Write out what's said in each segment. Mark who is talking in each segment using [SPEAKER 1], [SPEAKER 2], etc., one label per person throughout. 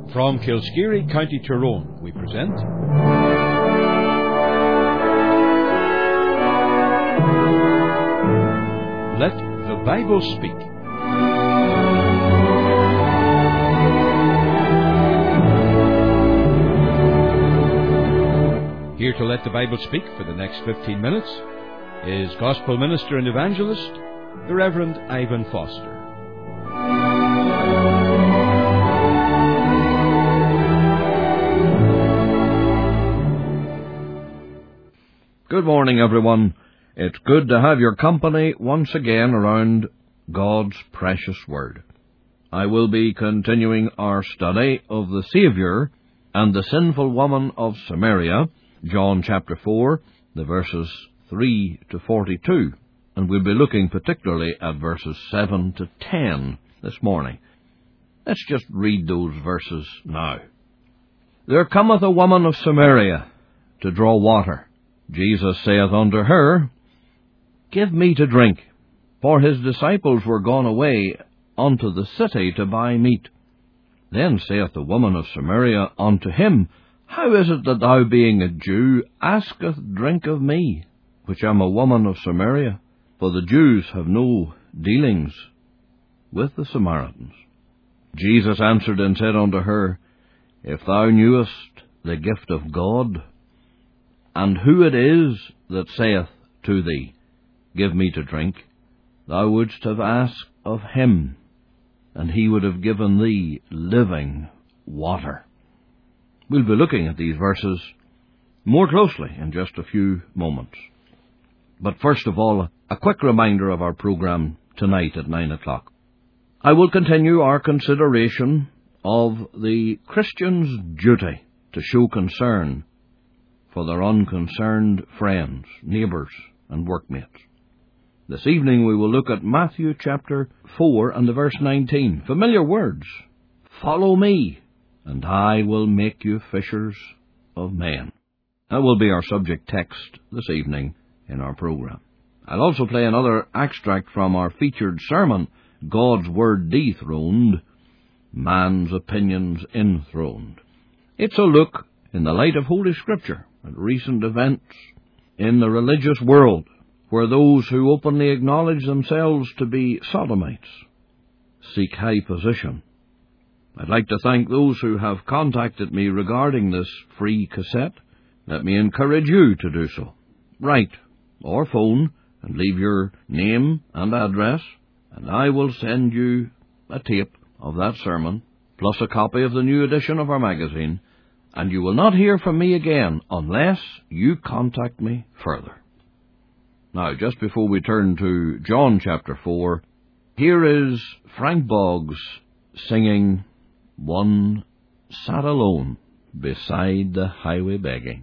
[SPEAKER 1] From Kilskeary, County Tyrone, we present Let the Bible Speak. Here to let the Bible speak for the next 15 minutes is Gospel Minister and Evangelist, the Reverend Ivan Foster.
[SPEAKER 2] Good morning, everyone. It's good to have your company once again around God's precious Word. I will be continuing our study of the Saviour and the sinful woman of Samaria, John chapter 4, the verses 3 to 42, and we'll be looking particularly at verses 7 to 10 this morning. Let's just read those verses now. There cometh a woman of Samaria to draw water. Jesus saith unto her, Give me to drink. For his disciples were gone away unto the city to buy meat. Then saith the woman of Samaria unto him, How is it that thou, being a Jew, askest drink of me, which am a woman of Samaria? For the Jews have no dealings with the Samaritans. Jesus answered and said unto her, If thou knewest the gift of God, and who it is that saith to thee, Give me to drink, thou wouldst have asked of him, and he would have given thee living water. We'll be looking at these verses more closely in just a few moments. But first of all, a quick reminder of our program tonight at 9 o'clock. I will continue our consideration of the Christian's duty to show concern for their unconcerned friends, neighbours, and workmates. This evening we will look at Matthew chapter 4 and the verse 19. Familiar words. Follow me, and I will make you fishers of men. That will be our subject text this evening in our program. I'll also play another extract from our featured sermon, God's Word Dethroned, Man's Opinions Enthroned. It's a look in the light of Holy Scripture at recent events in the religious world, where those who openly acknowledge themselves to be sodomites seek high position. I'd like to thank those who have contacted me regarding this free cassette. Let me encourage you to do so. Write or phone and leave your name and address, and I will send you a tape of that sermon, plus a copy of the new edition of our magazine, and you will not hear from me again unless you contact me further. Now, just before we turn to John chapter 4, here is Frank Boggs singing One Sat Alone Beside the Highway Begging.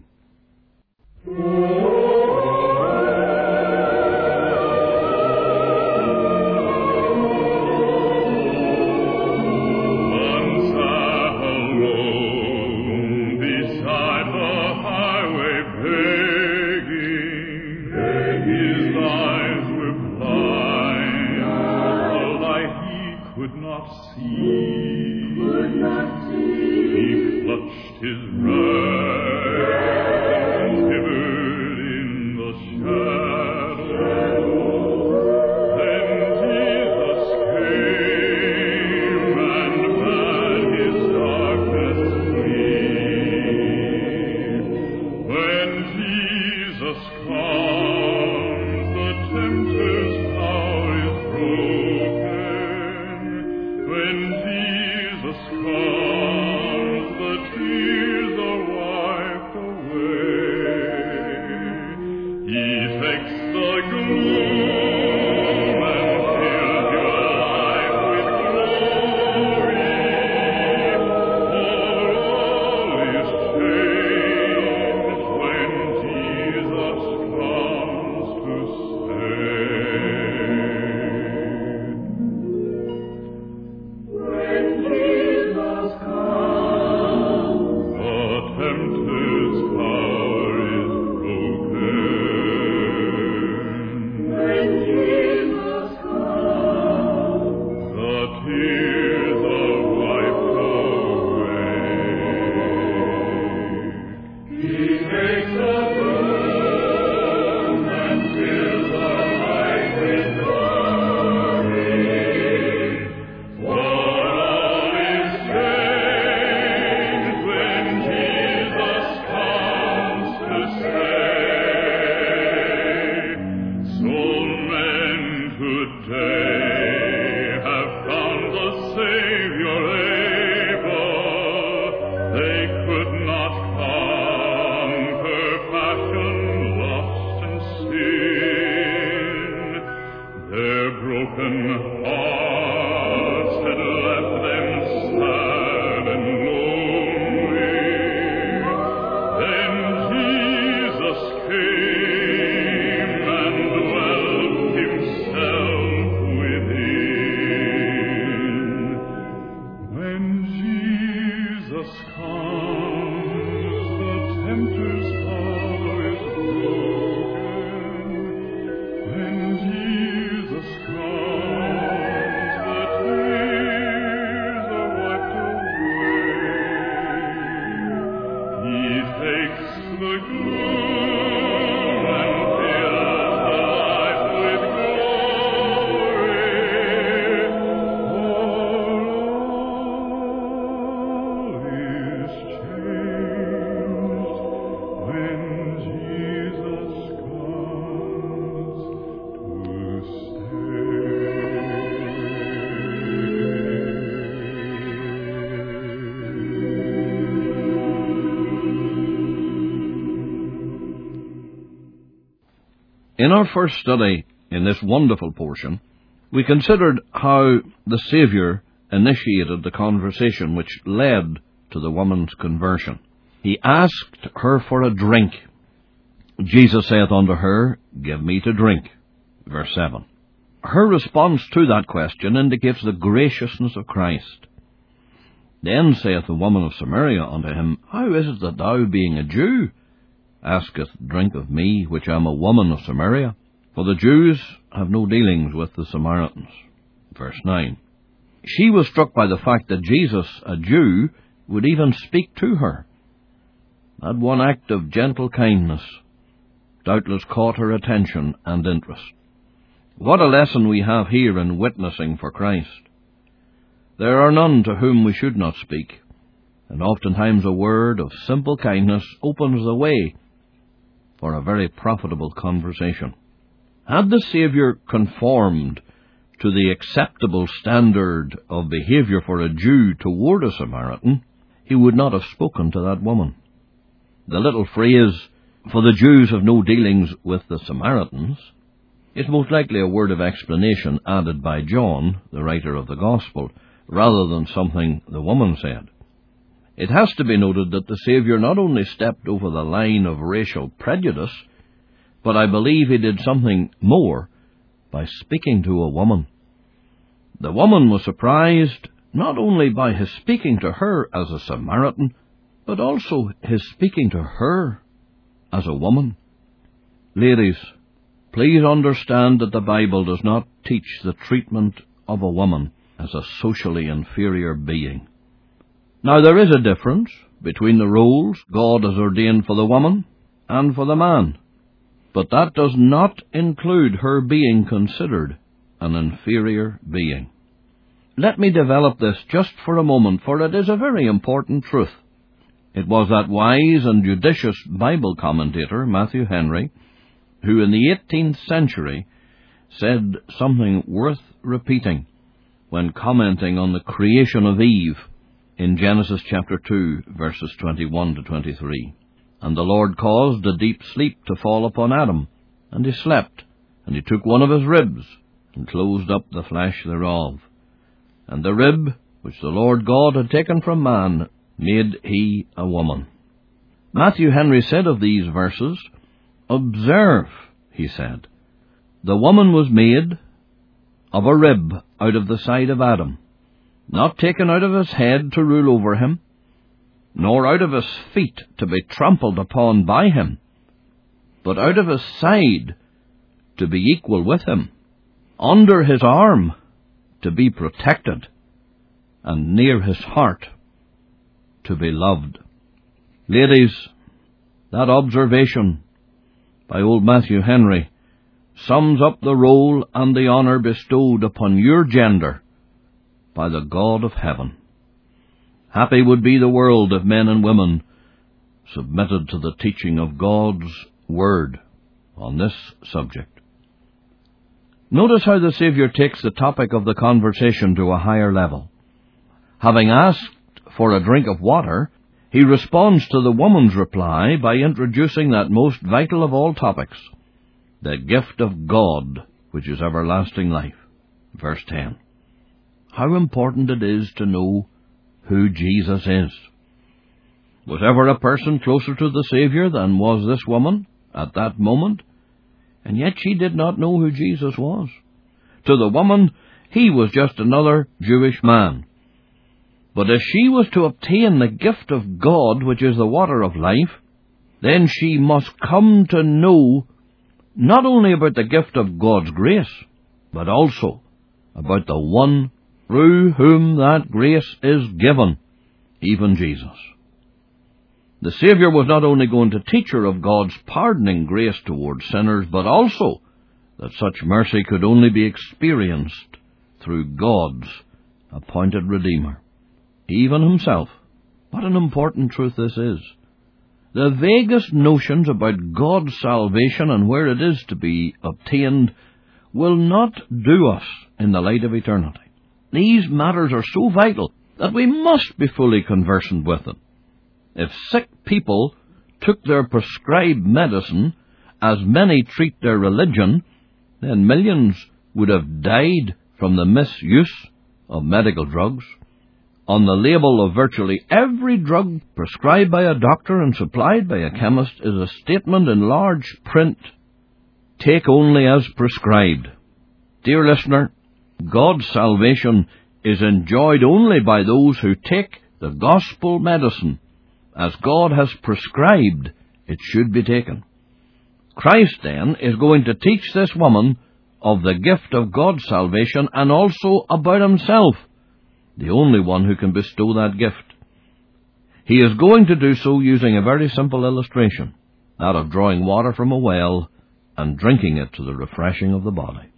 [SPEAKER 2] In our first study in this wonderful portion, we considered how the Saviour initiated the conversation which led to the woman's conversion. He asked her for a drink. Jesus saith unto her, Give me to drink. Verse 7. Her response to that question indicates the graciousness of Christ. Then saith the woman of Samaria unto him, How is it that thou, being a Jew, asketh drink of me, which am a woman of Samaria? For the Jews have no dealings with the Samaritans. Verse 9. She was struck by the fact that Jesus, a Jew, would even speak to her. That one act of gentle kindness doubtless caught her attention and interest. What a lesson we have here in witnessing for Christ. There are none to whom we should not speak, and oftentimes a word of simple kindness opens the way for a very profitable conversation. Had the Saviour conformed to the acceptable standard of behaviour for a Jew toward a Samaritan, he would not have spoken to that woman. The little phrase, for the Jews have no dealings with the Samaritans, is most likely a word of explanation added by John, the writer of the Gospel, rather than something the woman said. It has to be noted that the Saviour not only stepped over the line of racial prejudice, but I believe he did something more by speaking to a woman. The woman was surprised not only by his speaking to her as a Samaritan, but also his speaking to her as a woman. Ladies, please understand that the Bible does not teach the treatment of a woman as a socially inferior being. Now, there is a difference between the roles God has ordained for the woman and for the man, but that does not include her being considered an inferior being. Let me develop this just for a moment, for it is a very important truth. It was that wise and judicious Bible commentator, Matthew Henry, who in the 18th century said something worth repeating when commenting on the creation of Eve in Genesis chapter 2, verses 21 to 23. And the Lord caused a deep sleep to fall upon Adam, and he slept, and he took one of his ribs, and closed up the flesh thereof. And the rib, which the Lord God had taken from man, made he a woman. Matthew Henry said of these verses, Observe, he said, the woman was made of a rib out of the side of Adam, not taken out of his head to rule over him, nor out of his feet to be trampled upon by him, but out of his side to be equal with him, under his arm to be protected, and near his heart to be loved. Ladies, that observation by old Matthew Henry sums up the role and the honour bestowed upon your gender by the God of heaven. Happy would be the world if men and women submitted to the teaching of God's Word on this subject. Notice how the Saviour takes the topic of the conversation to a higher level. Having asked for a drink of water, he responds to the woman's reply by introducing that most vital of all topics, the gift of God, which is everlasting life. Verse 10. How important it is to know who Jesus is. Was ever a person closer to the Saviour than was this woman at that moment? And yet she did not know who Jesus was. To the woman, he was just another Jewish man. But if she was to obtain the gift of God, which is the water of life, then she must come to know not only about the gift of God's grace, but also about the one through whom that grace is given, even Jesus. The Saviour was not only going to teach her of God's pardoning grace towards sinners, but also that such mercy could only be experienced through God's appointed Redeemer, even Himself. What an important truth this is. The vaguest notions about God's salvation and where it is to be obtained will not do us in the light of eternity. These matters are so vital that we must be fully conversant with them. If sick people took their prescribed medicine as many treat their religion, then millions would have died from the misuse of medical drugs. On the label of virtually every drug prescribed by a doctor and supplied by a chemist is a statement in large print, "Take only as prescribed." Dear listener, God's salvation is enjoyed only by those who take the gospel medicine as God has prescribed it should be taken. Christ, then, is going to teach this woman of the gift of God's salvation and also about Himself, the only one who can bestow that gift. He is going to do so using a very simple illustration, that of drawing water from a well and drinking it to the refreshing of the body.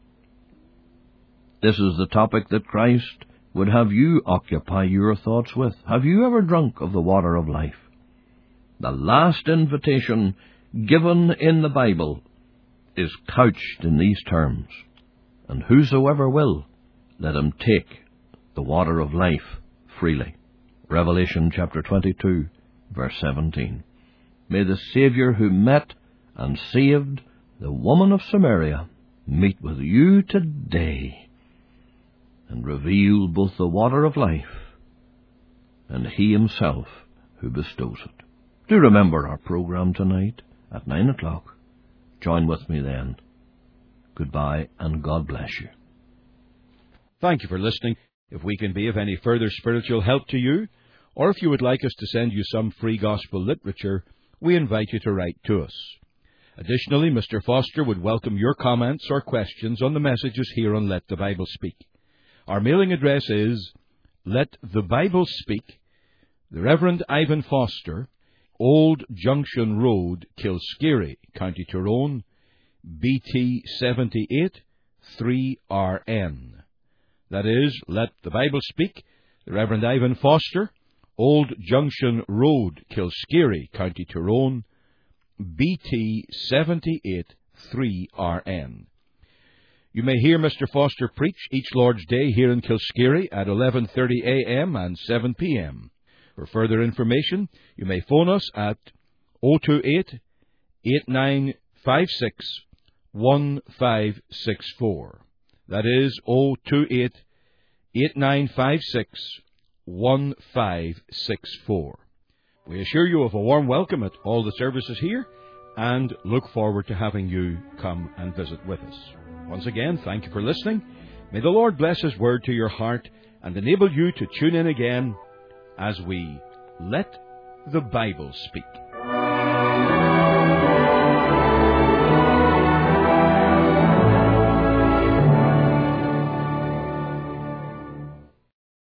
[SPEAKER 2] This is the topic that Christ would have you occupy your thoughts with. Have you ever drunk of the water of life? The last invitation given in the Bible is couched in these terms, "And whosoever will, let him take the water of life freely." Revelation chapter 22, verse 17. May the Saviour who met and saved the woman of Samaria meet with you today and reveal both the water of life and He Himself who bestows it. Do remember our program tonight at 9 o'clock. Join with me then. Goodbye, and God bless you.
[SPEAKER 1] Thank you for listening. If we can be of any further spiritual help to you, or if you would like us to send you some free gospel literature, we invite you to write to us. Additionally, Mr. Foster would welcome your comments or questions on the messages here on Let the Bible Speak. Our mailing address is Let the Bible Speak, the Reverend Ivan Foster, Old Junction Road, Kilskeary, County Tyrone, BT 78 3RN. That is, Let the Bible Speak, the Reverend Ivan Foster, Old Junction Road, Kilskeary, County Tyrone, BT 78 3RN. You may hear Mr. Foster preach each Lord's Day here in Kilskeary at 11:30 a.m. and 7 p.m. For further information, you may phone us at 028-8956-1564. That is 028-8956-1564. We assure you of a warm welcome at all the services here and look forward to having you come and visit with us. Once again, thank you for listening. May the Lord bless His word to your heart and enable you to tune in again as we Let the Bible Speak.